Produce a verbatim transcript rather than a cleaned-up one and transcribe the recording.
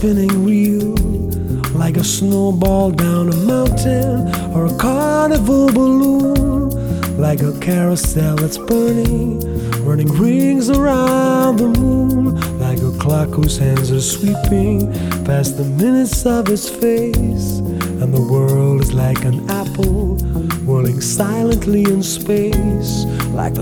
spinning reel, like a snowball down a mountain, or a carnival balloon, like a carousel that's burning, running rings around the moon, like a clock whose hands are sweeping past the minutes of its face. And the world is like an apple whirling silently in space, like the